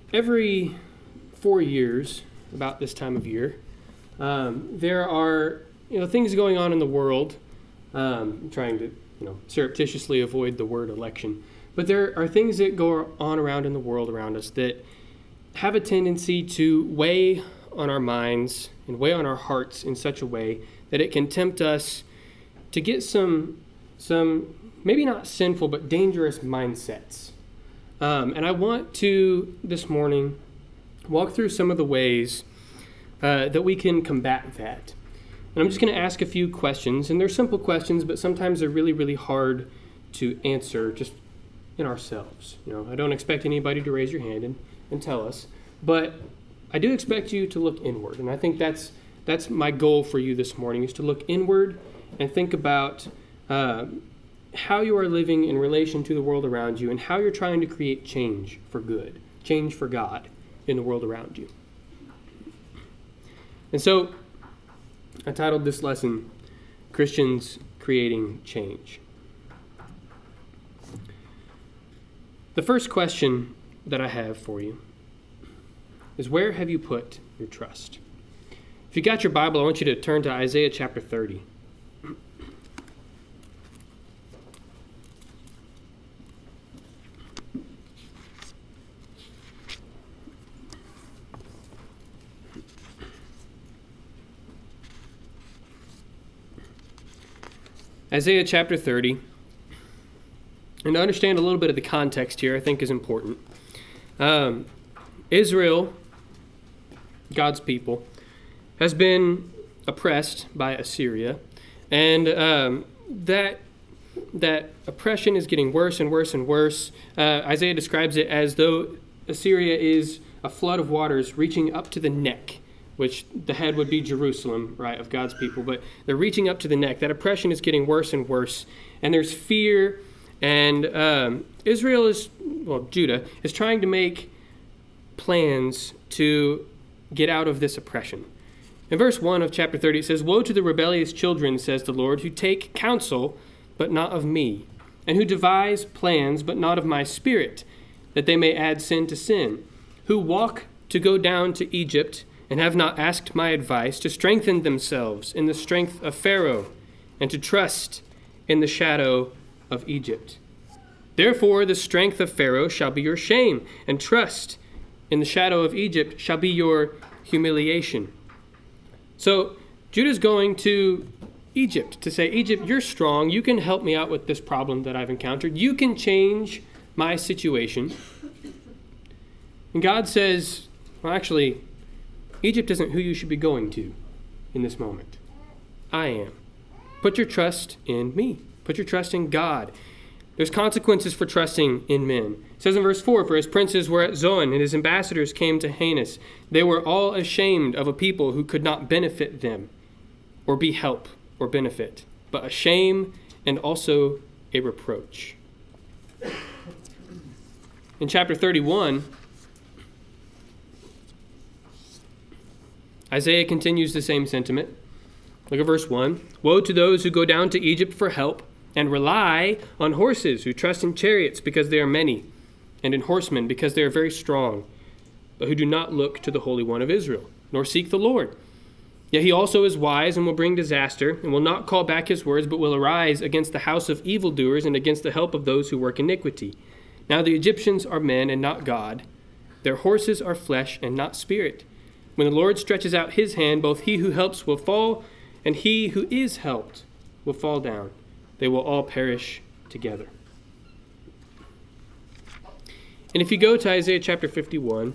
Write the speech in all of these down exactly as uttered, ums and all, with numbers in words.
every four years, about this time of year, um, there are you know things going on in the world. Um, I'm trying to you know surreptitiously avoid the word election, but there are things that go on around in the world around us that have a tendency to weigh on our minds and weigh on our hearts in such a way that it can tempt us to get some some maybe not sinful but dangerous mindsets. Um, and I want to this morning walk through some of the ways uh, that we can combat that. And I'm just going to ask a few questions, and they're simple questions, but sometimes they're really, really hard to answer just in ourselves. You know, I don't expect anybody to raise your hand and, and tell us, but I do expect you to look inward, and I think that's that's my goal for you this morning, is to look inward and think about uh, how you are living in relation to the world around you and how you're trying to create change for good, change for God in the world around you. And so I titled this lesson, Christians Creating Change. The first question that I have for you is, where have you put your trust? If you got your Bible, I want you to turn to Isaiah chapter thirty. Isaiah chapter thirty, and to understand a little bit of the context here, I think is important. Um, Israel, God's people, has been oppressed by Assyria, and um, that that oppression is getting worse and worse and worse. Uh, Isaiah describes it as though Assyria is a flood of waters reaching up to the neck, which the head would be Jerusalem, right, of God's people, but they're reaching up to the neck. That oppression is getting worse and worse, and there's fear, and um, Israel is, well, Judah, is trying to make plans to get out of this oppression. In verse one of chapter thirty, it says, "Woe to the rebellious children, says the Lord, who take counsel, but not of me, and who devise plans, but not of my spirit, that they may add sin to sin, who walk to go down to Egypt, and have not asked my advice, to strengthen themselves in the strength of Pharaoh, and to trust in the shadow of Egypt. Therefore the strength of Pharaoh shall be your shame, and trust in the shadow of Egypt shall be your humiliation." So Judah's going to Egypt to say, Egypt, you're strong. You can help me out with this problem that I've encountered. You can change my situation. And God says, well, actually, Egypt isn't who you should be going to in this moment. I am. Put your trust in me. Put your trust in God. There's consequences for trusting in men. It says in verse four, "For his princes were at Zoan, and his ambassadors came to Hanes. They were all ashamed of a people who could not benefit them, or be help or benefit, but a shame and also a reproach." In chapter thirty-one, Isaiah continues the same sentiment. Look at verse one. "Woe to those who go down to Egypt for help, and rely on horses, who trust in chariots because they are many, and in horsemen because they are very strong, but who do not look to the Holy One of Israel, nor seek the Lord. Yet he also is wise and will bring disaster, and will not call back his words, but will arise against the house of evildoers and against the help of those who work iniquity. Now the Egyptians are men and not God. Their horses are flesh and not spirit. When the Lord stretches out his hand, both he who helps will fall, and he who is helped will fall down. They will all perish together." And if you go to Isaiah chapter fifty-one,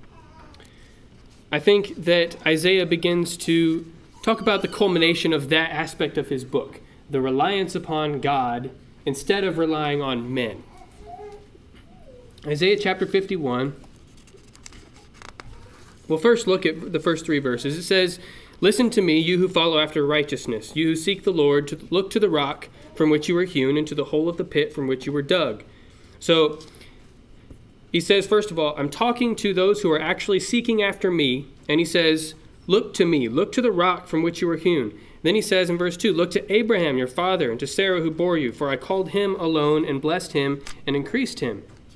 I think that Isaiah begins to talk about the culmination of that aspect of his book, the reliance upon God instead of relying on men. Isaiah chapter fifty-one, we'll first look at the first three verses. It says, "Listen to me, you who follow after righteousness, you who seek the Lord, to look to the rock from which you were hewn, and to the hole of the pit from which you were dug." So he says, first of all, I'm talking to those who are actually seeking after me, and he says, look to me, look to the rock from which you were hewn. Then he says in verse two, "Look to Abraham your father, and to Sarah who bore you, for I called him alone and blessed him and increased him."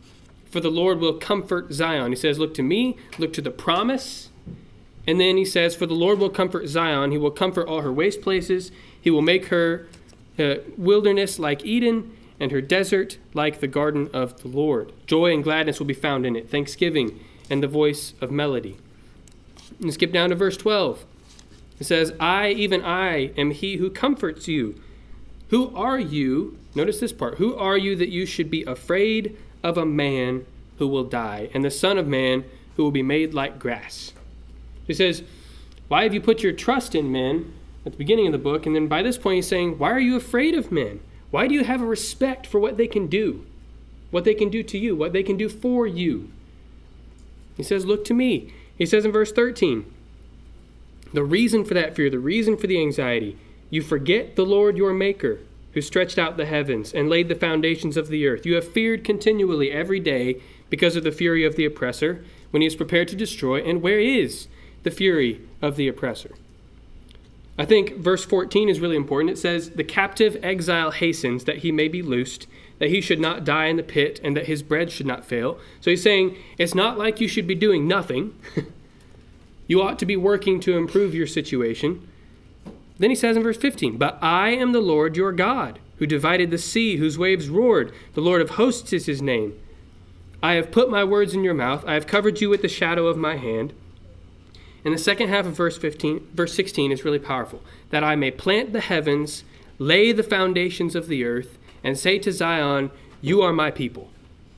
for the Lord will comfort Zion. He says, look to me, look to the promise. And then he says, for the Lord will comfort Zion. He will comfort all her waste places. He will make her uh, wilderness like Eden, and her desert like the garden of the Lord. Joy and gladness will be found in it, thanksgiving and the voice of melody. And skip down to verse twelve. It says, I, even I, am he who comforts you. Who are you? Notice this part. Who are you that you should be afraid of a man who will die, and the Son of Man who will be made like grass? He says, why have you put your trust in men at the beginning of the book? And then by this point he's saying, why are you afraid of men? Why do you have a respect for what they can do? What they can do to you, what they can do for you? He says, look to me. He says in verse thirteen, the reason for that fear, the reason for the anxiety, you forget the Lord your Maker, who stretched out the heavens and laid the foundations of the earth. You have feared continually every day because of the fury of the oppressor, when he is prepared to destroy. And where is the fury of the oppressor? I think verse fourteen is really important. It says, the captive exile hastens that he may be loosed, that he should not die in the pit, and that his bread should not fail. So he's saying, it's not like you should be doing nothing. You ought to be working to improve your situation. Then he says in verse fifteen, but I am the Lord your God, who divided the sea, whose waves roared. The Lord of hosts is his name. I have put my words in your mouth. I have covered you with the shadow of my hand. And the second half of verse fifteen, verse sixteen is really powerful. That I may plant the heavens, lay the foundations of the earth, and say to Zion, you are my people.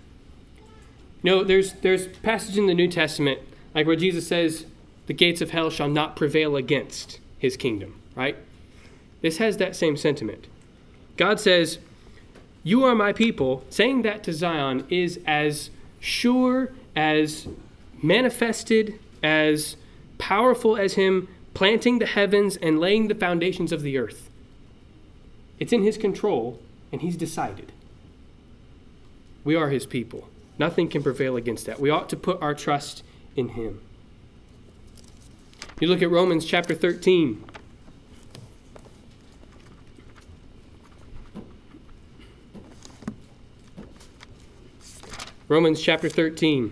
You know, there's there's passage in the New Testament, like where Jesus says, the gates of hell shall not prevail against his kingdom, right? This has that same sentiment. God says, you are my people. Saying that to Zion is as sure, as manifested, as powerful as him planting the heavens and laying the foundations of the earth. It's in his control, and he's decided. We are his people. Nothing can prevail against that. We ought to put our trust in him. You look at Romans chapter thirteen. Romans chapter thirteen.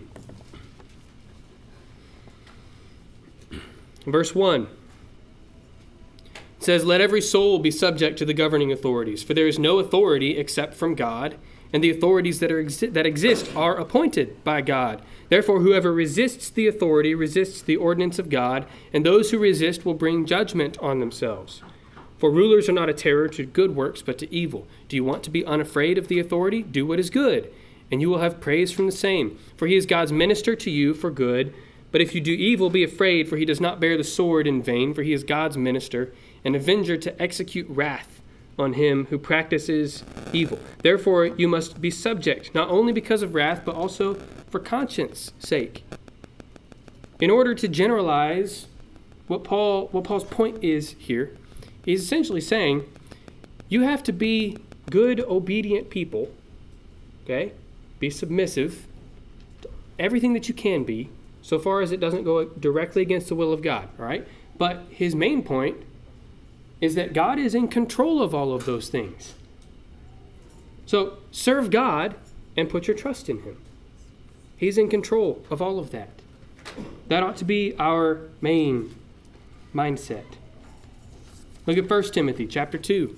Verse one. It says, let every soul be subject to the governing authorities, for there is no authority except from God, and the authorities that are exi- that exist are appointed by God. Therefore, whoever resists the authority resists the ordinance of God, and those who resist will bring judgment on themselves. For rulers are not a terror to good works, but to evil. Do you want to be unafraid of the authority? Do what is good, and you will have praise from the same. For he is God's minister to you for good. But if you do evil, be afraid, for he does not bear the sword in vain, for he is God's minister, an avenger to execute wrath on him who practices evil. Therefore, you must be subject, not only because of wrath, but also for conscience sake. In order to generalize what Paul, what Paul's point is here, he's essentially saying, you have to be good, obedient people, okay? Be submissive to everything that you can be, so far as it doesn't go directly against the will of God, all right? But his main point is that God is in control of all of those things. So serve God and put your trust in him. He's in control of all of that. That ought to be our main mindset. Look at First Timothy chapter two.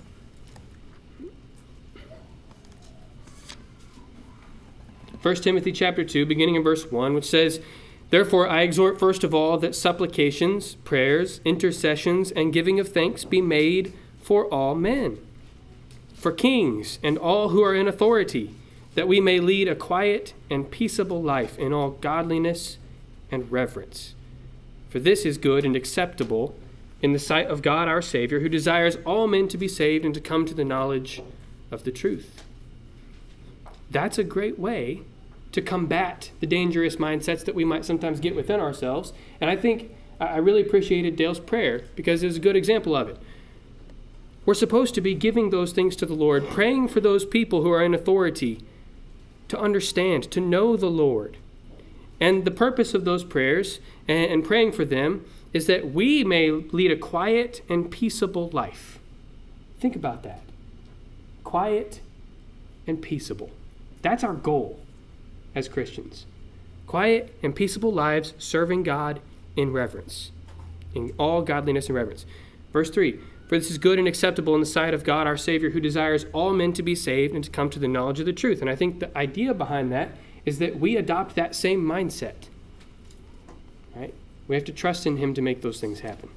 First Timothy chapter two, beginning in verse one, which says, therefore, I exhort first of all that supplications, prayers, intercessions, and giving of thanks be made for all men, for kings and all who are in authority, that we may lead a quiet and peaceable life in all godliness and reverence. For this is good and acceptable in the sight of God our Savior, who desires all men to be saved and to come to the knowledge of the truth. That's a great way to combat the dangerous mindsets that we might sometimes get within ourselves. And I think I really appreciated Dale's prayer because it was a good example of it. We're supposed to be giving those things to the Lord, praying for those people who are in authority to understand, to know the Lord. And the purpose of those prayers and, and praying for them is that we may lead a quiet and peaceable life. Think about that. Quiet and peaceable. That's our goal. as Christians. Quiet and peaceable lives serving God in reverence, in all godliness and reverence. Verse three, for this is good and acceptable in the sight of God our Savior, who desires all men to be saved and to come to the knowledge of the truth. And I think the idea behind that is that we adopt that same mindset. Right? We have to trust in him to make those things happen.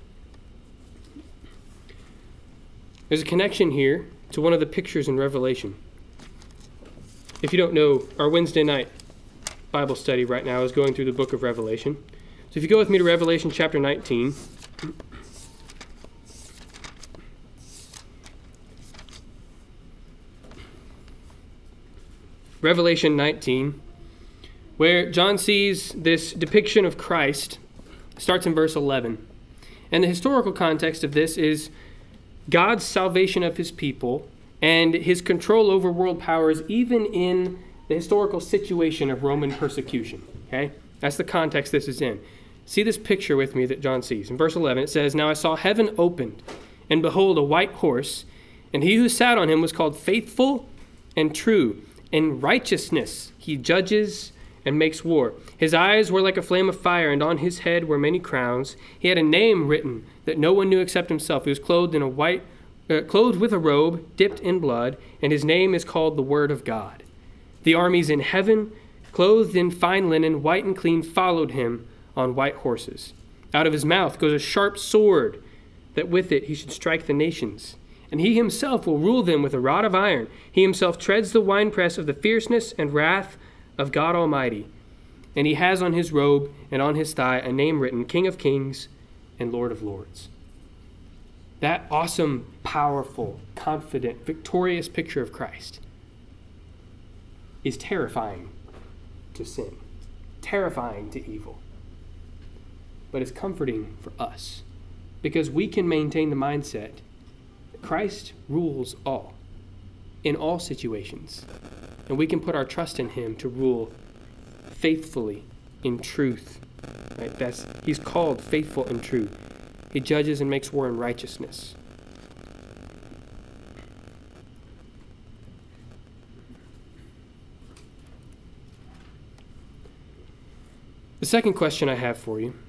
There's a connection here to one of the pictures in Revelation. If you don't know, our Wednesday night Bible study right now is going through the book of Revelation. So if you go with me to Revelation chapter nineteen. Revelation nineteen, where John sees this depiction of Christ, starts in verse eleven. And the historical context of this is God's salvation of his people and his control over world powers, even in the historical situation of Roman persecution. Okay? That's the context this is in. See this picture with me that John sees. In verse eleven, it says, now I saw heaven opened, and behold, a white horse, and he who sat on him was called Faithful and True. In righteousness he judges and makes war. His eyes were like a flame of fire, and on his head were many crowns. He had a name written that no one knew except himself. He was clothed in a white, uh, clothed with a robe dipped in blood, and his name is called the Word of God. The armies in heaven, clothed in fine linen, white and clean, followed him on white horses. Out of his mouth goes a sharp sword, that with it he should strike the nations. And he himself will rule them with a rod of iron. He himself treads the winepress of the fierceness and wrath of God Almighty. And he has on his robe and on his thigh a name written, King of Kings and Lord of Lords. That awesome, powerful, confident, victorious picture of Christ is terrifying to sin, terrifying to evil. But it's comforting for us because we can maintain the mindset that Christ rules all, in all situations. And we can put our trust in him to rule faithfully in truth. Right? That's, he's called faithful and true. He judges and makes war in righteousness. The second question I have for you,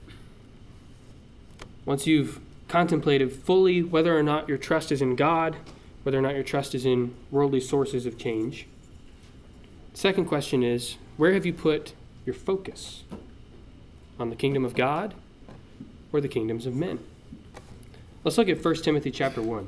once you've contemplated fully whether or not your trust is in God, whether or not your trust is in worldly sources of change, the second question is, where have you put your focus? On the kingdom of God or the kingdoms of men? Let's look at First Timothy chapter one.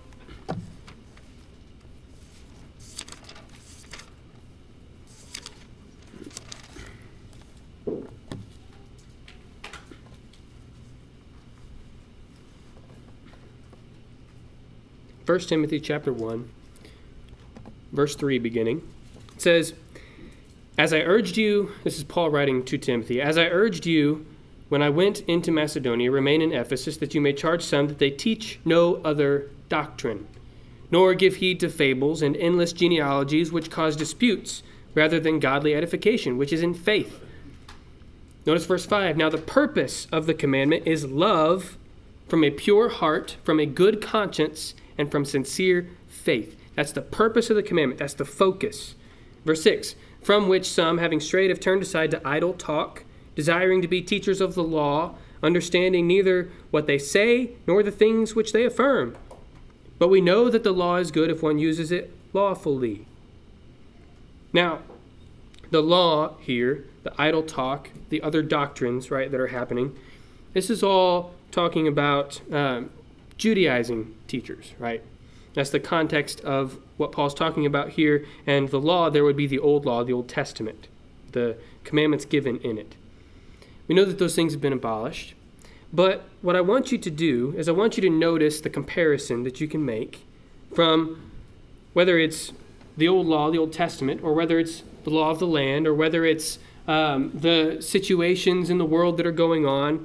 First Timothy chapter one, verse three beginning. It says, as I urged you, this is Paul writing to Timothy, as I urged you when I went into Macedonia, remain in Ephesus, that you may charge some that they teach no other doctrine, nor give heed to fables and endless genealogies which cause disputes, rather than godly edification, which is in faith. Notice verse five. Now the purpose of the commandment is love from a pure heart, from a good conscience, and from sincere faith. That's the purpose of the commandment. That's the focus. Verse six. From which some, having strayed, have turned aside to idle talk, desiring to be teachers of the law, understanding neither what they say nor the things which they affirm. But we know that the law is good if one uses it lawfully. Now, the law here, the idle talk, the other doctrines, right, that are happening, this is all talking about um, Judaizing teachers, right? That's the context of what Paul's talking about here. And the law, there would be the old law, the Old Testament, the commandments given in it. We know that those things have been abolished. But what I want you to do is I want you to notice the comparison that you can make from whether it's the old law, the Old Testament, or whether it's the law of the land, or whether it's um, the situations in the world that are going on.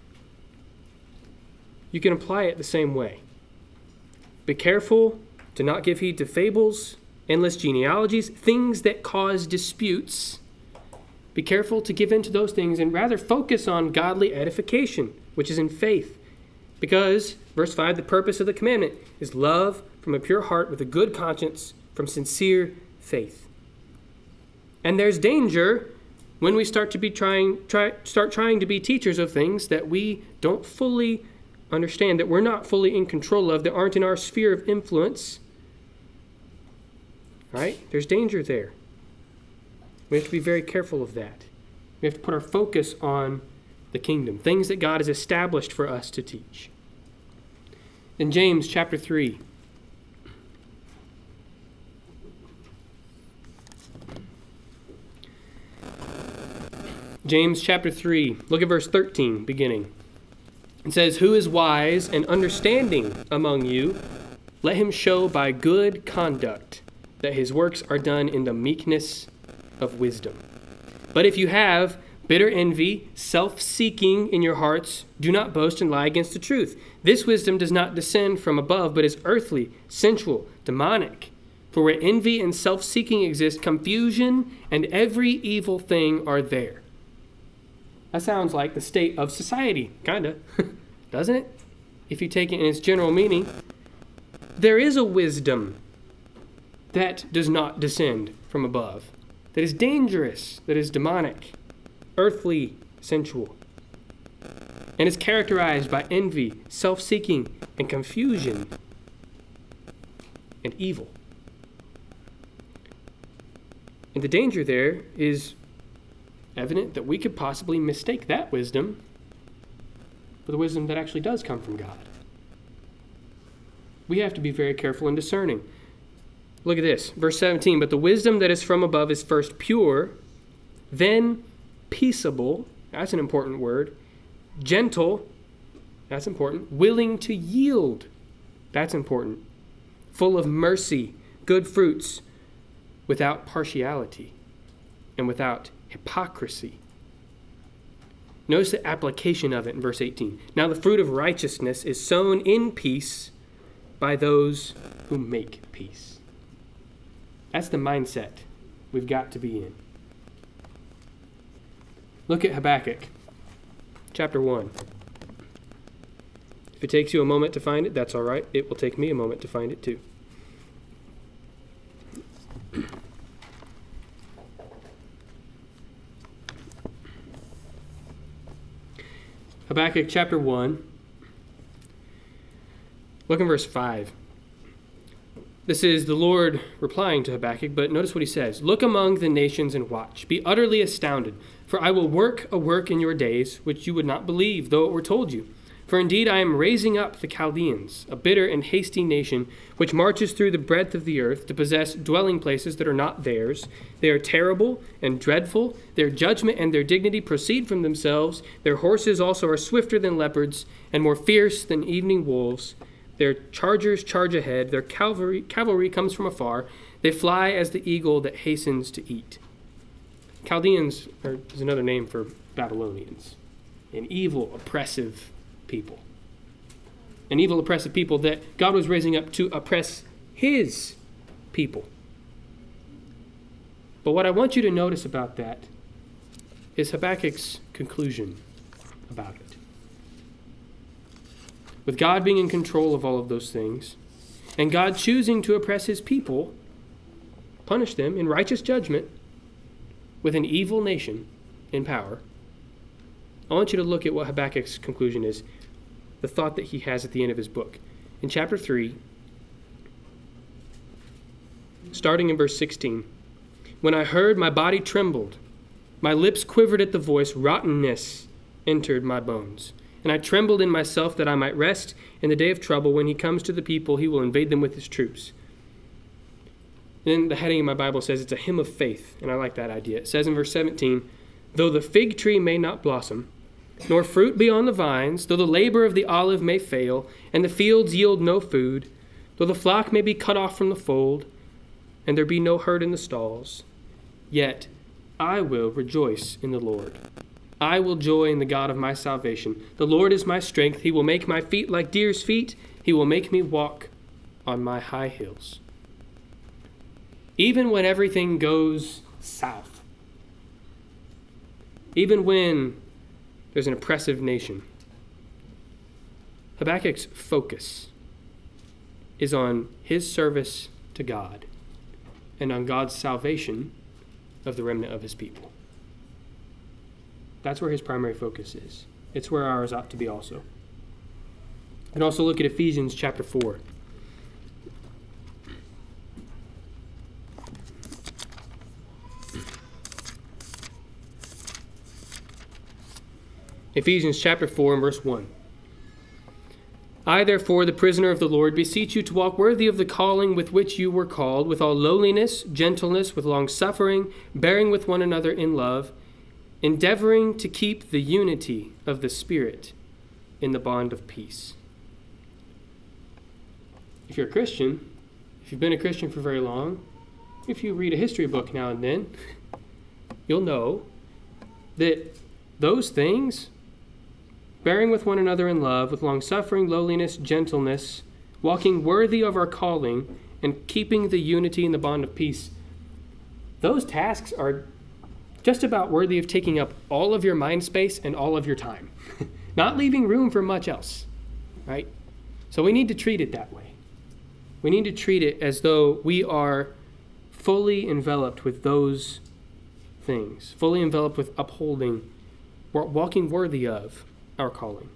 You can apply it the same way. Be careful to not give heed to fables, endless genealogies, things that cause disputes. Be careful to give in to those things and rather focus on godly edification, which is in faith. Because, verse five, the purpose of the commandment is love from a pure heart with a good conscience from sincere faith. And there's danger when we start to be trying, try, start trying to be teachers of things that we don't fully understand, that we're not fully in control of, that aren't in our sphere of influence. Right? There's danger there. We have to be very careful of that. We have to put our focus on the kingdom, things that God has established for us to teach. In James chapter three, James chapter three, look at verse thirteen, beginning. It says, "Who is wise and understanding among you? Let him show by good conduct that his works are done in the meekness of wisdom. But if you have bitter envy, self-seeking in your hearts, do not boast and lie against the truth. This wisdom does not descend from above, but is earthly, sensual, demonic. For where envy and self-seeking exist, confusion and every evil thing are there." That sounds like the state of society, kind of, doesn't it? If you take it in its general meaning, there is a wisdom that does not descend from above, that is dangerous, that is demonic, earthly, sensual, and is characterized by envy, self-seeking, and confusion, and evil. And the danger there is evident that we could possibly mistake that wisdom for the wisdom that actually does come from God. We have to be very careful and discerning. Look at this, verse seventeen, "But the wisdom that is from above is first pure, then peaceable," that's an important word, "gentle," that's important, "willing to yield," that's important, "full of mercy, good fruits, without partiality, and without hypocrisy." Notice the application of it in verse eighteen. "Now the fruit of righteousness is sown in peace by those who make peace." That's the mindset we've got to be in. Look at Habakkuk, chapter one. If it takes you a moment to find it, that's all right. It will take me a moment to find it too. Habakkuk chapter one. Look in verse five. This is the Lord replying to Habakkuk, but notice what he says. "Look among the nations and watch. Be utterly astounded, for I will work a work in your days which you would not believe, though it were told you. For indeed I am raising up the Chaldeans, a bitter and hasty nation, which marches through the breadth of the earth to possess dwelling places that are not theirs. They are terrible and dreadful. Their judgment and their dignity proceed from themselves. Their horses also are swifter than leopards and more fierce than evening wolves. Their chargers charge ahead. Their cavalry, cavalry comes from afar. They fly as the eagle that hastens to eat." Chaldeans are, is another name for Babylonians, an evil, oppressive people. An evil, oppressive people that God was raising up to oppress his people. But what I want you to notice about that is Habakkuk's conclusion about it. With God being in control of all of those things, and God choosing to oppress his people, punish them in righteous judgment with an evil nation in power, I want you to look at what Habakkuk's conclusion is, the thought that he has at the end of his book. In chapter three, starting in verse sixteen, "When I heard, my body trembled. My lips quivered at the voice. Rottenness entered my bones. And I trembled in myself that I might rest in the day of trouble. When he comes to the people, he will invade them with his troops." And then the heading in my Bible says it's a hymn of faith, and I like that idea. It says in verse seventeen, "Though the fig tree may not blossom, nor fruit be on the vines, though the labor of the olive may fail, and the fields yield no food, though the flock may be cut off from the fold, and there be no herd in the stalls, yet I will rejoice in the Lord. I will joy in the God of my salvation. The Lord is my strength. He will make my feet like deer's feet. He will make me walk on my high hills." Even when everything goes south, even when there's an oppressive nation, Habakkuk's focus is on his service to God and on God's salvation of the remnant of his people. That's where his primary focus is. It's where ours ought to be also. And also look at Ephesians chapter four. Ephesians chapter four and verse one. I, therefore, the prisoner of the Lord, beseech you to walk worthy of the calling with which you were called, with all lowliness, gentleness, with long-suffering, bearing with one another in love, endeavoring to keep the unity of the Spirit in the bond of peace. If you're a Christian, if you've been a Christian for very long, if you read a history book now and then, you'll know that those things, bearing with one another in love, with long-suffering, lowliness, gentleness, walking worthy of our calling, and keeping the unity in the bond of peace, those tasks are just about worthy of taking up all of your mind space and all of your time, not leaving room for much else, right? So we need to treat it that way. We need to treat it as though we are fully enveloped with those things, fully enveloped with upholding, walking worthy of our calling.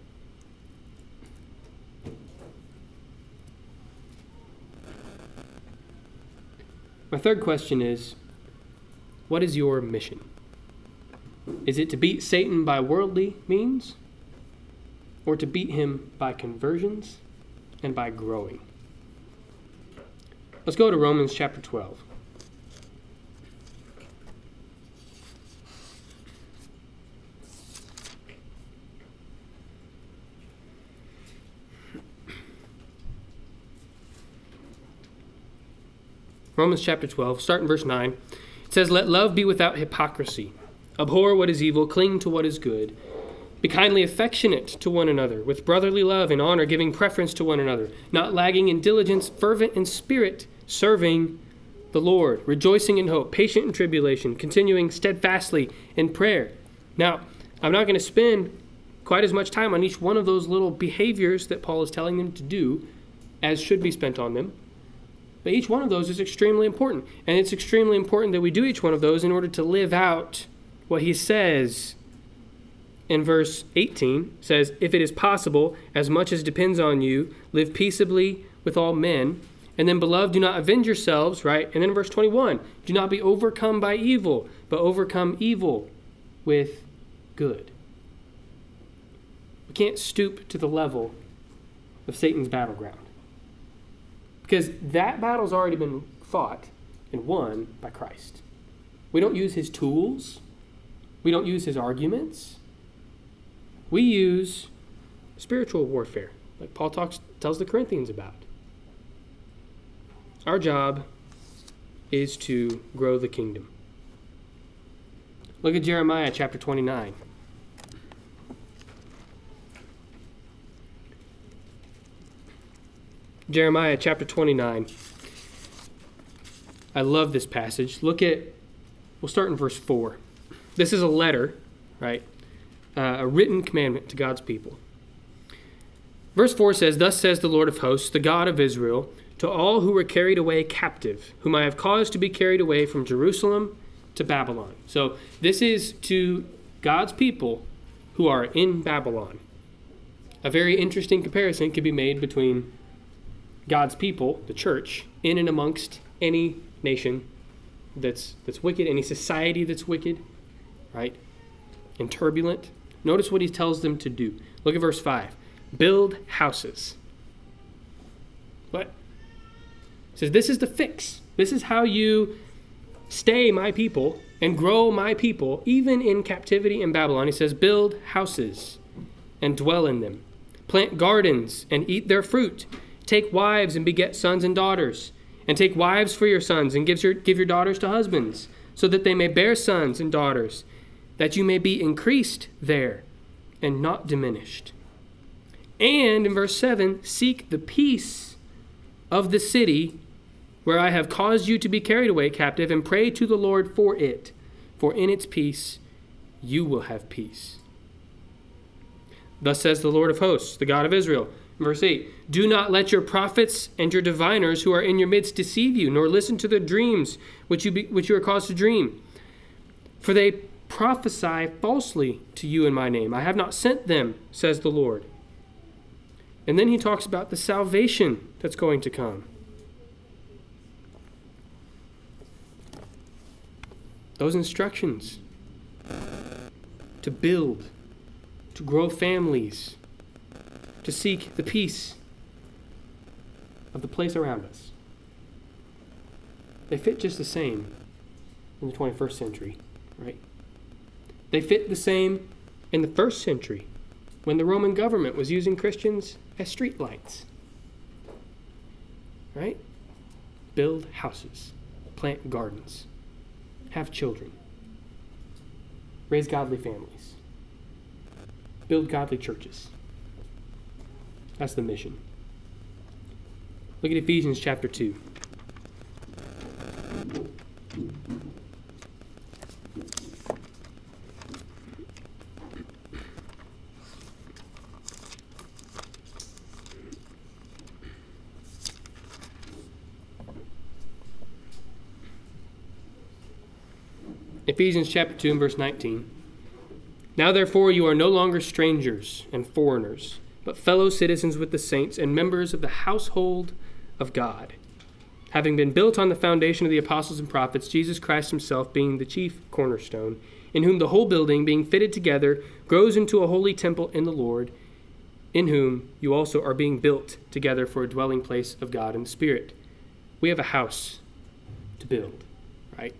My third question is, what is your mission? Is it to beat Satan by worldly means, or to beat him by conversions and by growing? Let's go to Romans chapter twelve. Romans chapter twelve, start in verse nine. It says, let love be without hypocrisy. Abhor what is evil, cling to what is good. Be kindly affectionate to one another, with brotherly love and honor, giving preference to one another, not lagging in diligence, fervent in spirit, serving the Lord, rejoicing in hope, patient in tribulation, continuing steadfastly in prayer. Now, I'm not going to spend quite as much time on each one of those little behaviors that Paul is telling them to do as should be spent on them. But each one of those is extremely important. And it's extremely important that we do each one of those in order to live out what he says in verse eighteen. Says, if it is possible, as much as depends on you, live peaceably with all men. And then, beloved, do not avenge yourselves, right? And then verse twenty-one, do not be overcome by evil, but overcome evil with good. We can't stoop to the level of Satan's battleground, because that battle's already been fought and won by Christ. We don't use his tools. We don't use his arguments. We use spiritual warfare, like Paul talks tells the Corinthians about. Our job is to grow the kingdom. Look at Jeremiah chapter twenty-nine. Jeremiah chapter twenty-nine. I love this passage. Look at, we'll start in verse four. This is a letter, right? Uh, a written commandment to God's people. Verse four says, thus says the Lord of hosts, the God of Israel, to all who were carried away captive, whom I have caused to be carried away from Jerusalem to Babylon. So this is to God's people who are in Babylon. A very interesting comparison could be made between God's people, the church, in and amongst any nation that's that's wicked, any society that's wicked, right, and turbulent. Notice what he tells them to do. Look at verse five. Build houses. What? He says, this is the fix. This is how you stay my people and grow my people, even in captivity in Babylon. He says, build houses and dwell in them. Plant gardens and eat their fruit. Take wives and beget sons and daughters. And take wives for your sons and give your, give your daughters to husbands, so that they may bear sons and daughters, that you may be increased there and not diminished. And in verse seven, seek the peace of the city where I have caused you to be carried away captive, and pray to the Lord for it, for in its peace you will have peace. Thus says the Lord of hosts, the God of Israel. Verse eight, do not let your prophets and your diviners who are in your midst deceive you, nor listen to the dreams which you, be, which you are caused to dream. For they prophesy falsely to you in my name. I have not sent them, says the Lord. And then he talks about the salvation that's going to come. Those instructions to build, to grow families, to seek the peace of the place around us. They fit just the same in the twenty-first century, right? They fit the same in the first century when the Roman government was using Christians as streetlights, right? Build houses, plant gardens, have children, raise godly families, build godly churches. That's the mission. Look at Ephesians chapter two. Ephesians chapter two and verse nineteen. Now therefore you are no longer strangers and foreigners, but fellow citizens with the saints and members of the household of God, having been built on the foundation of the apostles and prophets, Jesus Christ himself being the chief cornerstone, in whom the whole building, being fitted together, grows into a holy temple in the Lord, in whom you also are being built together for a dwelling place of God in the Spirit. We have a house to build, right?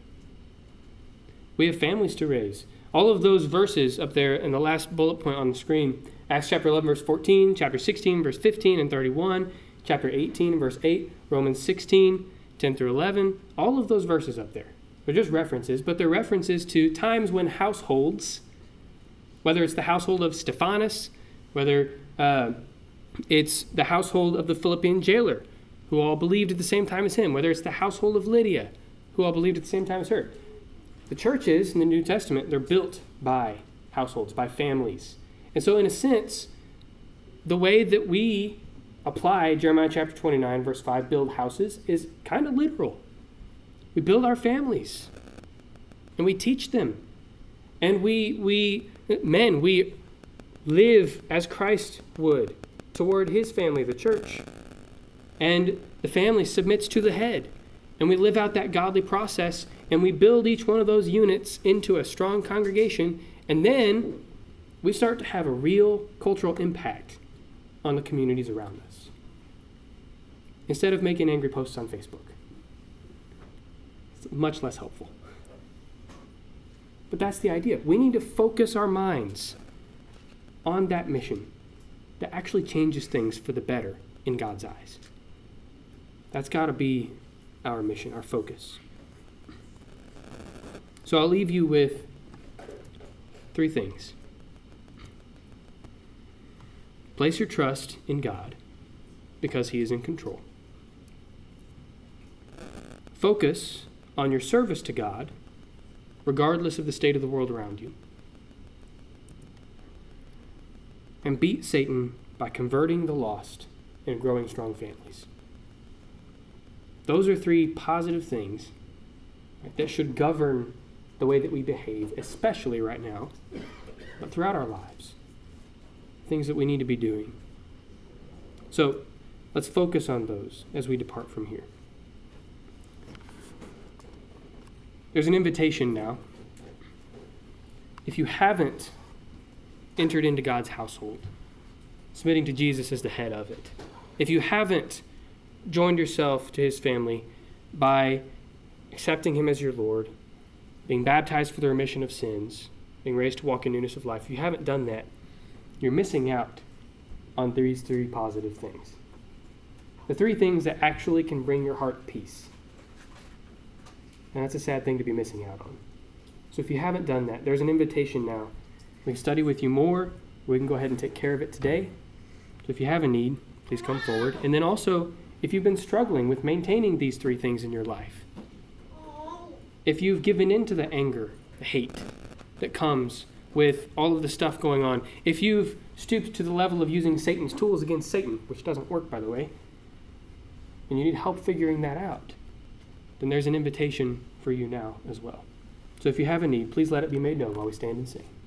We have families to raise. All of those verses up there in the last bullet point on the screen, Acts chapter eleven, verse fourteen, chapter sixteen, verse fifteen and thirty-one, chapter eighteen, verse eight, Romans sixteen, ten through eleven, all of those verses up there. They're just references, but they're references to times when households, whether it's the household of Stephanus, whether uh, it's the household of the Philippian jailer, who all believed at the same time as him, whether it's the household of Lydia, who all believed at the same time as her. The churches in the New Testament, they're built by households, by families. And so in a sense, the way that we apply Jeremiah chapter twenty-nine, verse five, build houses, is kind of literal. We build our families, and we teach them. And we, we men, we live as Christ would toward his family, the church. And the family submits to the head. And we live out that godly process, and we build each one of those units into a strong congregation, and then we start to have a real cultural impact on the communities around us. Instead of making angry posts on Facebook. It's much less helpful. But that's the idea. We need to focus our minds on that mission that actually changes things for the better in God's eyes. That's got to be our mission, our focus. So I'll leave you with three things. Place your trust in God because he is in control. Focus on your service to God regardless of the state of the world around you. And beat Satan by converting the lost and growing strong families. Those are three positive things, right, that should govern the way that we behave, especially right now, but throughout our lives. Things that we need to be doing. So let's focus on those as we depart from here. There's an invitation now. If you haven't entered into God's household, submitting to Jesus as the head of it, if you haven't joined yourself to his family by accepting him as your Lord, being baptized for the remission of sins, being raised to walk in newness of life, if you haven't done that, you're missing out on these three positive things. The three things that actually can bring your heart peace. And that's a sad thing to be missing out on. So if you haven't done that, there's an invitation now. We can study with you more. We can go ahead and take care of it today. So if you have a need, please come forward. And then also, if you've been struggling with maintaining these three things in your life, if you've given in to the anger, the hate that comes with all of the stuff going on, if you've stooped to the level of using Satan's tools against Satan, which doesn't work, by the way, and you need help figuring that out, then there's an invitation for you now as well. So if you have a need, please let it be made known while we stand and sing.